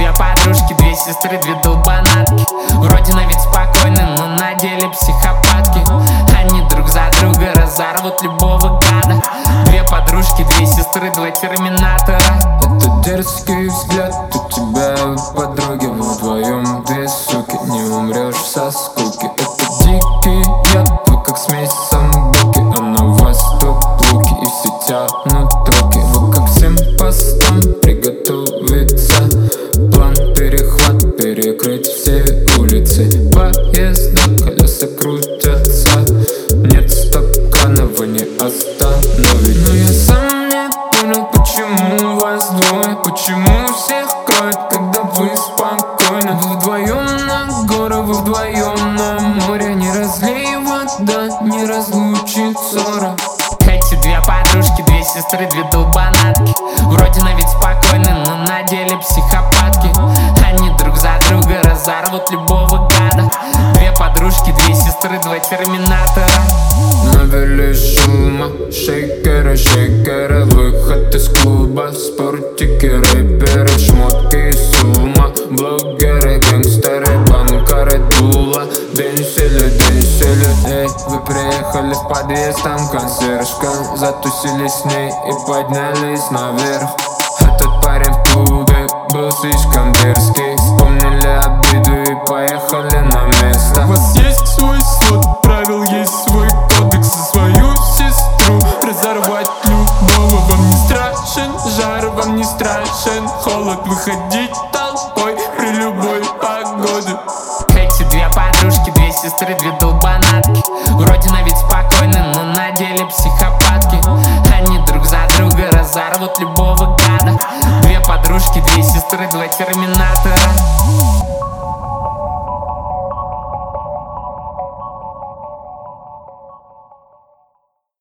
две подружки, две сестры, две долбанатки. Вроде на вид спокойны, но на деле психопатки. Они друг за друга разорвут любого гада. Две подружки, две сестры, два терминатора. Это дерзкий взгляд у тебя, подруги. Вы вдвоем две суки, не умрешь со скуки. Это дикий яд, вы как смесь самбуки. А на вас топ луки и все тянут руки. Вы как всем постам приготовиться. План перехват, перекрыть все улицы. Поезда, колеса крутятся. Нет стоп-крана, вы не остановите. Но я сам не понял, почему вас двое. Почему всех кроет, когда вы спокойны. Вы вдвоем на горы, вы вдвоем на море. Не разлей вода, не разлучит ссора. Эти две подружки, две сестры, две долбанатки. Вроде на вид спокойны, но на деле психопатки. Они друг за друга разорвут любого гада. Две подружки, две сестры, два терминатора. Навели шума, шейкеры, шейкеры. Выход из клуба, спортики, рэперы. Шмотки и сумма, блогеры, гангстеры, банкары, дула. Денсели, денсели. Эй, вы приехали в подъезд, там консьержка. Затусили с ней и поднялись наверх. Этот парень в клубе был слишком дерзкий. Вспомнили обиду и поехали на место. У вас есть свой свод правил, есть свой кодекс. За свою сестру разорвать любого. Вам не страшен жар, вам не страшен холод. Выходить толпой при любой погоде. Эти две подружки, две сестры, две долбанатки. Вроде на вид спокойны, но на деле психопатки. Они друг за друга разорвут любого гада. Две подружки, две сестры, два терминатора.